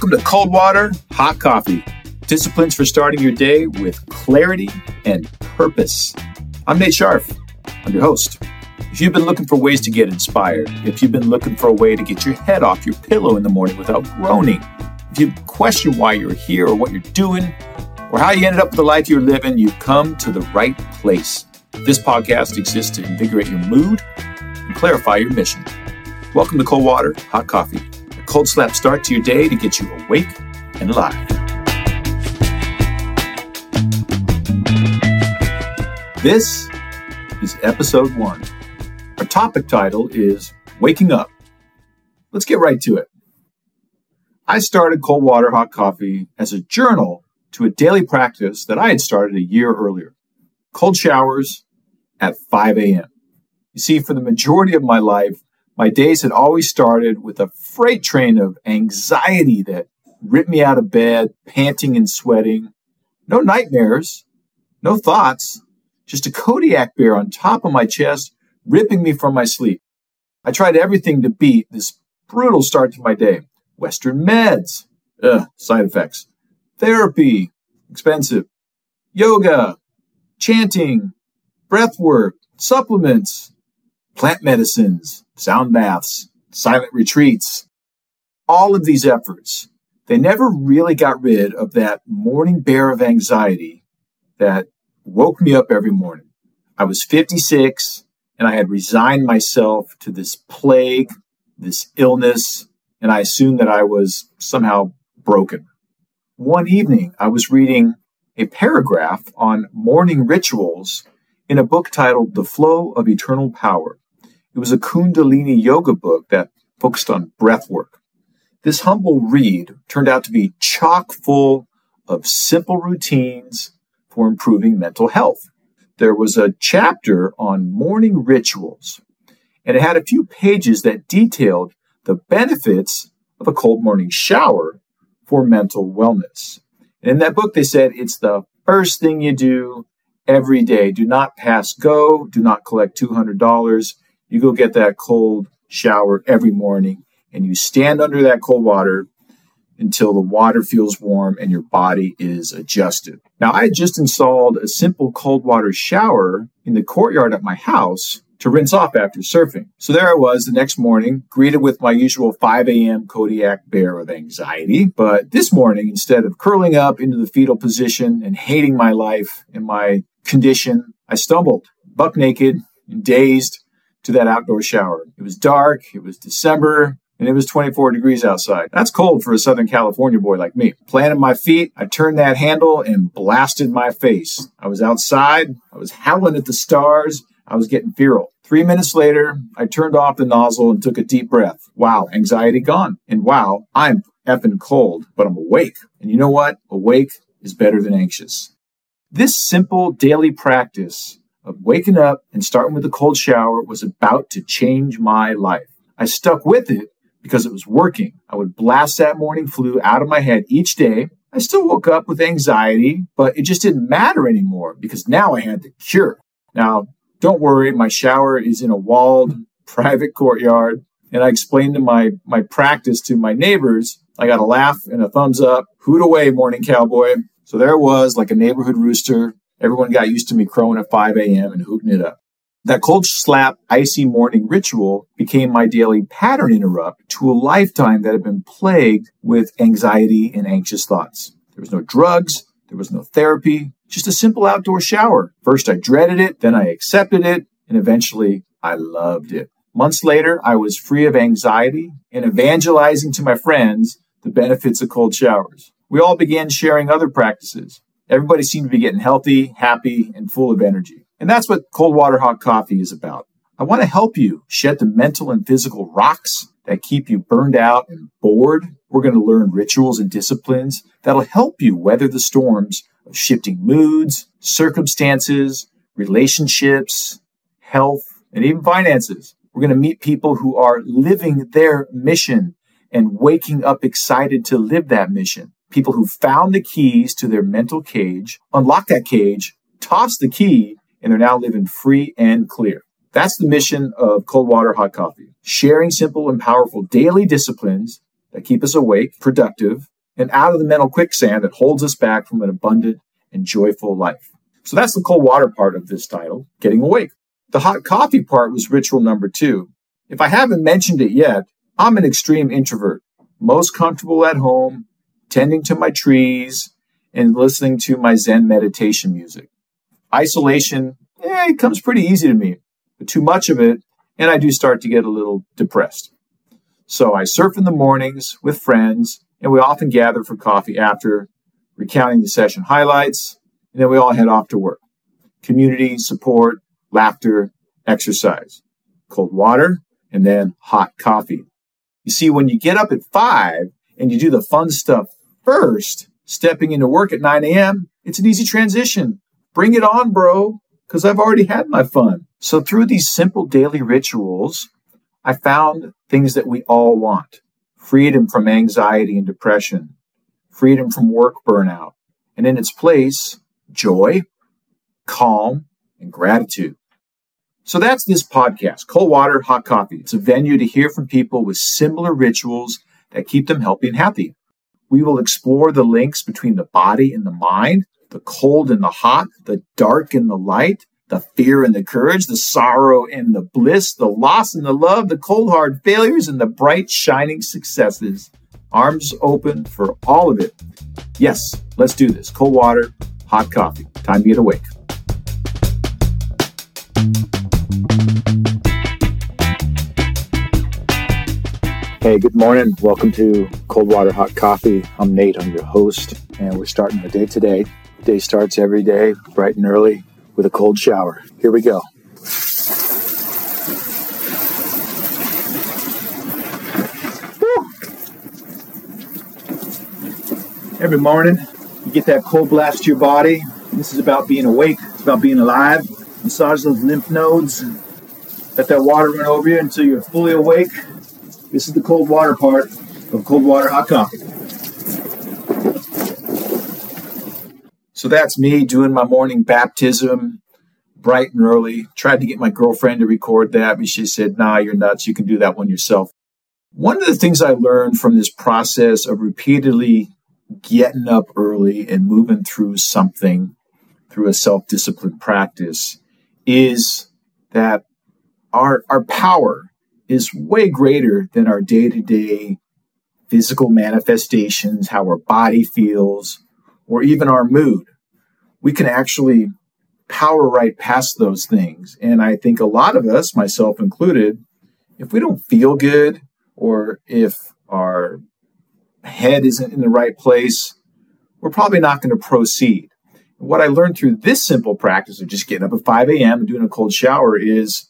Welcome to Cold Water, Hot Coffee. Disciplines for starting your day with clarity and purpose. I'm Nate Scharf. I'm your host. If you've been looking for ways to get inspired, if you've been looking for a way to get your head off your pillow in the morning without groaning, if you question why you're here or what you're doing, or how you ended up with the life you're living, you've come to the right place. This podcast exists to invigorate your mood and clarify your mission. Welcome to Cold Water, Hot Coffee. A cold slap start to your day to get you awake and alive. This is episode 1. Our topic title is Waking Up. Let's get right to it. I started Cold Water, Hot Coffee as a journal to a daily practice that I had started a year earlier. Cold showers at 5 a.m. You see, for the majority of my life, my days had always started with a freight train of anxiety that ripped me out of bed, panting and sweating. No nightmares, no thoughts, just a Kodiak bear on top of my chest, ripping me from my sleep. I tried everything to beat this brutal start to my day. Western meds, side effects. Therapy, expensive. Yoga, chanting, breath work, supplements, plant medicines, sound baths, silent retreats. All of these efforts, they never really got rid of that morning bear of anxiety that woke me up every morning. I was 56 and I had resigned myself to this plague, this illness, and I assumed that I was somehow broken. One evening, I was reading a paragraph on morning rituals in a book titled The Flow of Eternal Power. It was a Kundalini yoga book that focused on breath work. This humble read turned out to be chock full of simple routines for improving mental health. There was a chapter on morning rituals, and it had a few pages that detailed the benefits of a cold morning shower for mental wellness. And in that book, they said it's the first thing you do every day. Do not pass go. Do not collect $200. You go get that cold shower every morning, and you stand under that cold water until the water feels warm and your body is adjusted. Now, I had just installed a simple cold water shower in the courtyard at my house to rinse off after surfing. So there I was the next morning, greeted with my usual 5 a.m. Kodiak bear of anxiety. But this morning, instead of curling up into the fetal position and hating my life and my condition, I stumbled, buck naked and dazed, to that outdoor shower. It was dark, it was December, and it was 24 degrees outside. That's cold for a Southern California boy like me. Planted my feet, I turned that handle and blasted my face. I was outside, I was howling at the stars, I was getting feral. 3 minutes later, I turned off the nozzle and took a deep breath. Wow, anxiety gone. And wow, I'm effing cold, but I'm awake. And you know what? Awake is better than anxious. This simple daily practice of waking up and starting with a cold shower was about to change my life. I stuck with it because it was working. I would blast that morning flu out of my head each day. I still woke up with anxiety, but it just didn't matter anymore because now I had the cure. Now, don't worry, my shower is in a walled private courtyard, and I explained to my practice to my neighbors. I got a laugh and a thumbs up. Hoot away, morning cowboy. So there it was, like a neighborhood rooster. Everyone got used to me crowing at 5 a.m. and hooting it up. That cold slap, icy morning ritual became my daily pattern interrupt to a lifetime that had been plagued with anxiety and anxious thoughts. There was no drugs. There was no therapy. Just a simple outdoor shower. First, I dreaded it. Then I accepted it. And eventually, I loved it. Months later, I was free of anxiety and evangelizing to my friends the benefits of cold showers. We all began sharing other practices. Everybody seemed to be getting healthy, happy, and full of energy. And that's what Cold Water, Hot Coffee is about. I want to help you shed the mental and physical rocks that keep you burned out and bored. We're going to learn rituals and disciplines that'll help you weather the storms of shifting moods, circumstances, relationships, health, and even finances. We're going to meet people who are living their mission and waking up excited to live that mission. People who found the keys to their mental cage, unlocked that cage, tossed the key, and they're now living free and clear. That's the mission of Cold Water, Hot Coffee. Sharing simple and powerful daily disciplines that keep us awake, productive, and out of the mental quicksand that holds us back from an abundant and joyful life. So that's the cold water part of this title, Getting Awake. The hot coffee part was ritual number 2. If I haven't mentioned it yet, I'm an extreme introvert, most comfortable at home, tending to my trees, and listening to my Zen meditation music. Isolation, it comes pretty easy to me, but too much of it, and I do start to get a little depressed. So I surf in the mornings with friends, and we often gather for coffee after, recounting the session highlights, and then we all head off to work. Community, support, laughter, exercise, cold water, and then hot coffee. You see, when you get up at 5 and you do the fun stuff first, stepping into work at 9 a.m., it's an easy transition. Bring it on, bro, because I've already had my fun. So through these simple daily rituals, I found things that we all want. Freedom from anxiety and depression, freedom from work burnout, and in its place, joy, calm, and gratitude. So that's this podcast, Cold Water, Hot Coffee. It's a venue to hear from people with similar rituals that keep them healthy and happy. We will explore the links between the body and the mind, the cold and the hot, the dark and the light, the fear and the courage, the sorrow and the bliss, the loss and the love, the cold hard failures and the bright shining successes. Arms open for all of it. Yes, let's do this. Cold water, hot coffee. Time to get awake. Hey, good morning. Welcome to Cold Water, Hot Coffee. I'm Nate. I'm your host, and we're starting the day today. The day starts every day, bright and early, with a cold shower. Here we go. Woo. Every morning, you get that cold blast to your body. This is about being awake. It's about being alive. Massage those lymph nodes. Let that water run over you until you're fully awake. This is the cold water part of Cold Water, Hot Coffee. So that's me doing my morning baptism, bright and early. Tried to get my girlfriend to record that, but she said, nah, you're nuts. You can do that one yourself. One of the things I learned from this process of repeatedly getting up early and moving through something, through a self-disciplined practice, is that our power is way greater than our day-to-day physical manifestations, how our body feels, or even our mood. We can actually power right past those things. And I think a lot of us, myself included, if we don't feel good or if our head isn't in the right place, we're probably not going to proceed. What I learned through this simple practice of just getting up at 5 a.m. and doing a cold shower is,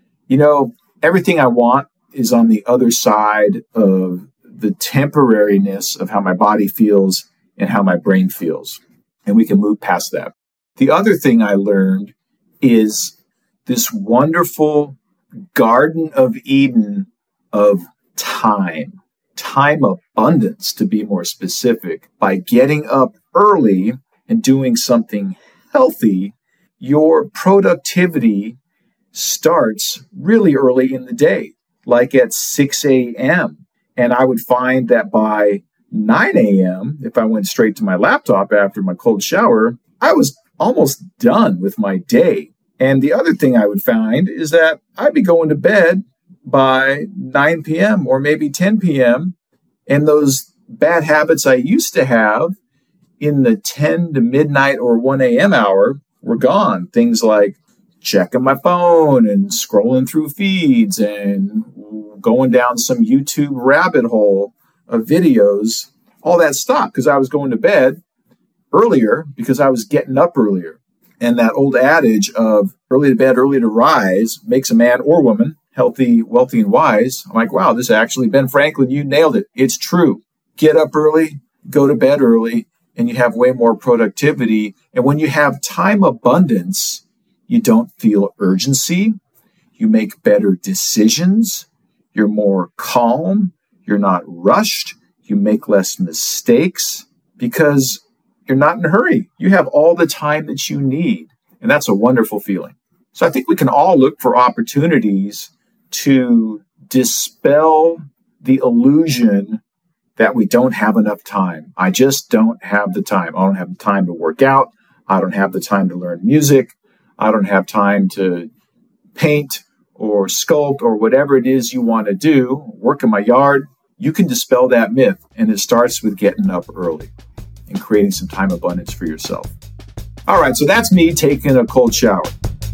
everything I want is on the other side of the temporariness of how my body feels and how my brain feels. And we can move past that. The other thing I learned is this wonderful Garden of Eden of time abundance, to be more specific. By getting up early and doing something healthy, your productivity starts really early in the day, like at 6 a.m. And I would find that by 9 a.m., if I went straight to my laptop after my cold shower, I was almost done with my day. And the other thing I would find is that I'd be going to bed by 9 p.m. or maybe 10 p.m. And those bad habits I used to have in the 10 to midnight or 1 a.m. hour were gone. Things like checking my phone and scrolling through feeds and going down some YouTube rabbit hole of videos, all that stopped because I was going to bed earlier because I was getting up earlier. And that old adage of early to bed, early to rise makes a man or woman healthy, wealthy, and wise. I'm like, wow, this actually, Ben Franklin, you nailed it. It's true. Get up early, go to bed early, and you have way more productivity. And when you have time abundance, you don't feel urgency. You make better decisions. You're more calm. You're not rushed. You make less mistakes because you're not in a hurry. You have all the time that you need. And that's a wonderful feeling. So I think we can all look for opportunities to dispel the illusion that we don't have enough time. I just don't have the time. I don't have the time to work out. I don't have the time to learn music. I don't have time to paint or sculpt or whatever it is you want to do, work in my yard. You can dispel that myth, and it starts with getting up early and creating some time abundance for yourself. All right, so that's me taking a cold shower.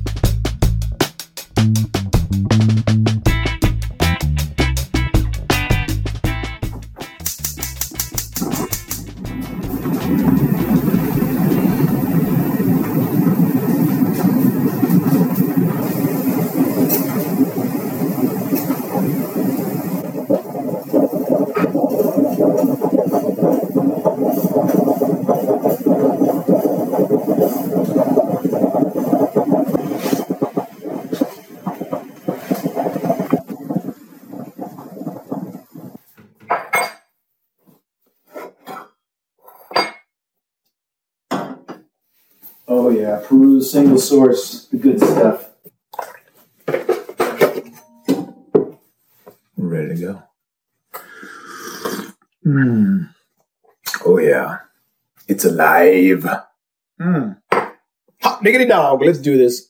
Oh yeah, Peru's single source, the good stuff. We're ready to go. Oh yeah, it's alive. Hot diggity dog, let's do this.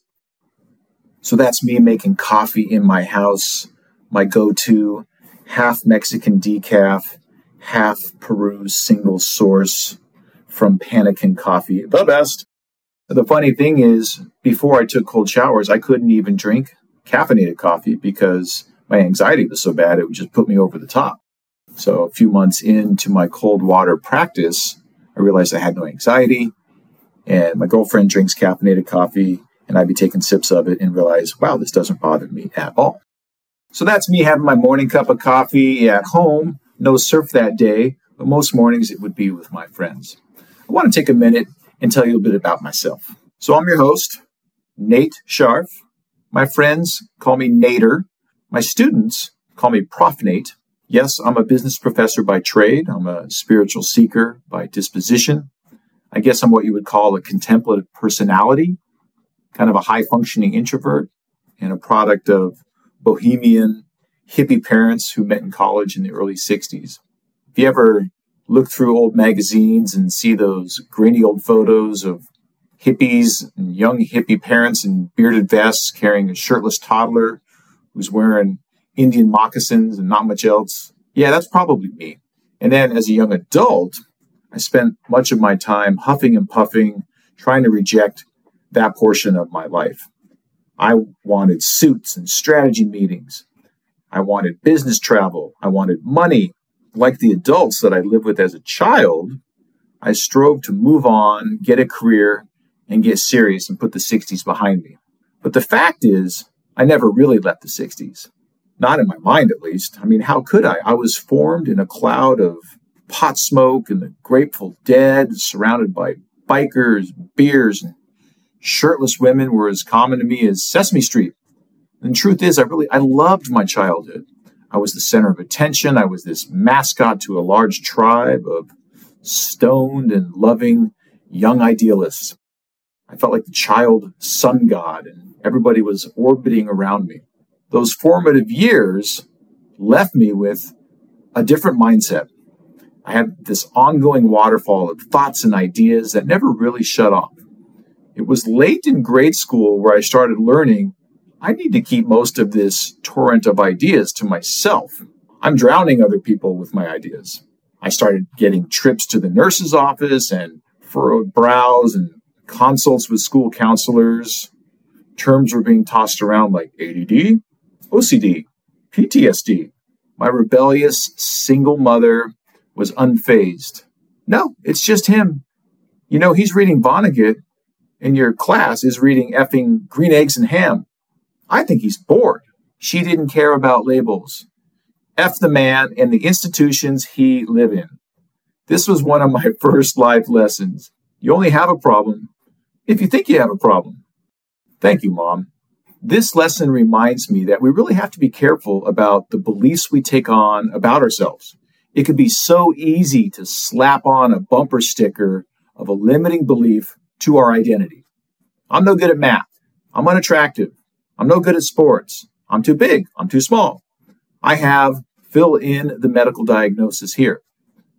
So that's me making coffee in my house, my go-to, half Mexican decaf, half Peru's single source from Panikin Coffee, the best. The funny thing is, before I took cold showers, I couldn't even drink caffeinated coffee because my anxiety was so bad, it would just put me over the top. So a few months into my cold water practice, I realized I had no anxiety, and my girlfriend drinks caffeinated coffee, and I'd be taking sips of it and realize, wow, this doesn't bother me at all. So that's me having my morning cup of coffee at home. No surf that day, but most mornings it would be with my friends. I want to take a minute and tell you a bit about myself. So I'm your host, Nate Scharf. My friends call me Nater. My students call me Prof Nate. Yes, I'm a business professor by trade. I'm a spiritual seeker by disposition. I guess I'm what you would call a contemplative personality, kind of a high-functioning introvert, and a product of bohemian, hippie parents who met in college in the early 60s. If you ever look through old magazines and see those grainy old photos of hippies and young hippie parents in bearded vests carrying a shirtless toddler who's wearing Indian moccasins and not much else. Yeah, that's probably me. And then as a young adult, I spent much of my time huffing and puffing, trying to reject that portion of my life. I wanted suits and strategy meetings. I wanted business travel. I wanted money. Like the adults that I lived with as a child, I strove to move on, get a career, and get serious and put the 60s behind me. But the fact is, I never really left the 60s. Not in my mind, at least. I mean, how could I? I was formed in a cloud of pot smoke and the Grateful Dead, surrounded by bikers, beers, and shirtless women were as common to me as Sesame Street. And the truth is, I loved my childhood. I was the center of attention. I was this mascot to a large tribe of stoned and loving young idealists. I felt like the child sun god, and everybody was orbiting around me. Those formative years left me with a different mindset. I had this ongoing waterfall of thoughts and ideas that never really shut off. It was late in grade school where I started learning I need to keep most of this torrent of ideas to myself. I'm drowning other people with my ideas. I started getting trips to the nurse's office and furrowed brows and consults with school counselors. Terms were being tossed around like ADD, OCD, PTSD. My rebellious single mother was unfazed. No, it's just him. You know, he's reading Vonnegut and your class is reading effing Green Eggs and Ham. I think he's bored. She didn't care about labels. F the man and the institutions he lived in. This was one of my first life lessons. You only have a problem if you think you have a problem. Thank you, Mom. This lesson reminds me that we really have to be careful about the beliefs we take on about ourselves. It could be so easy to slap on a bumper sticker of a limiting belief to our identity. I'm no good at math. I'm unattractive. I'm no good at sports. I'm too big. I'm too small. I have fill in the medical diagnosis here.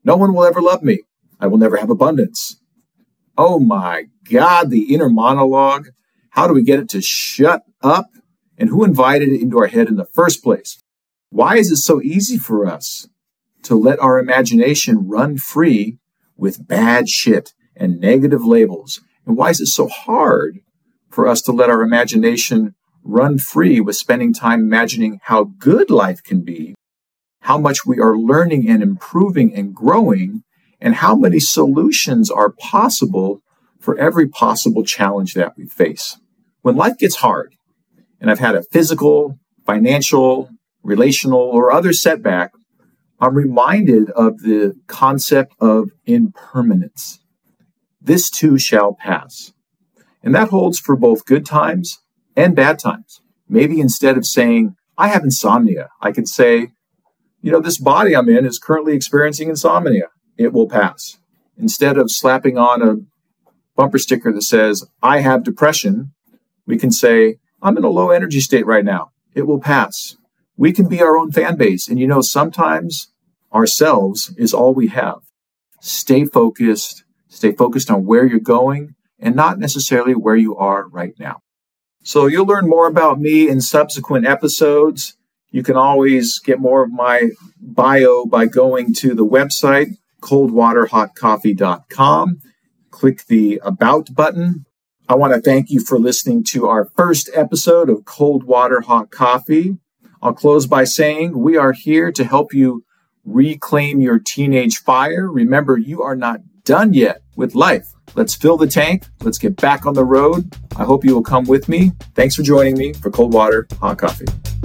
No one will ever love me. I will never have abundance. Oh my God, the inner monologue. How do we get it to shut up? And who invited it into our head in the first place? Why is it so easy for us to let our imagination run free with bad shit and negative labels? And why is it so hard for us to let our imagination run free with spending time imagining how good life can be, how much we are learning and improving and growing, and how many solutions are possible for every possible challenge that we face? When life gets hard, and I've had a physical, financial, relational, or other setback, I'm reminded of the concept of impermanence. This too shall pass. And that holds for both good times and bad times. Maybe instead of saying, I have insomnia, I could say, this body I'm in is currently experiencing insomnia. It will pass. Instead of slapping on a bumper sticker that says, I have depression, we can say, I'm in a low energy state right now. It will pass. We can be our own fan base. And sometimes ourselves is all we have. Stay focused on where you're going and not necessarily where you are right now. So you'll learn more about me in subsequent episodes. You can always get more of my bio by going to the website, coldwaterhotcoffee.com. Click the About button. I want to thank you for listening to our first episode of Cold Water Hot Coffee. I'll close by saying we are here to help you reclaim your teenage fire. Remember, you are not done yet with life. Let's fill the tank. Let's get back on the road. I hope you will come with me. Thanks for joining me for Cold Water Hot Coffee.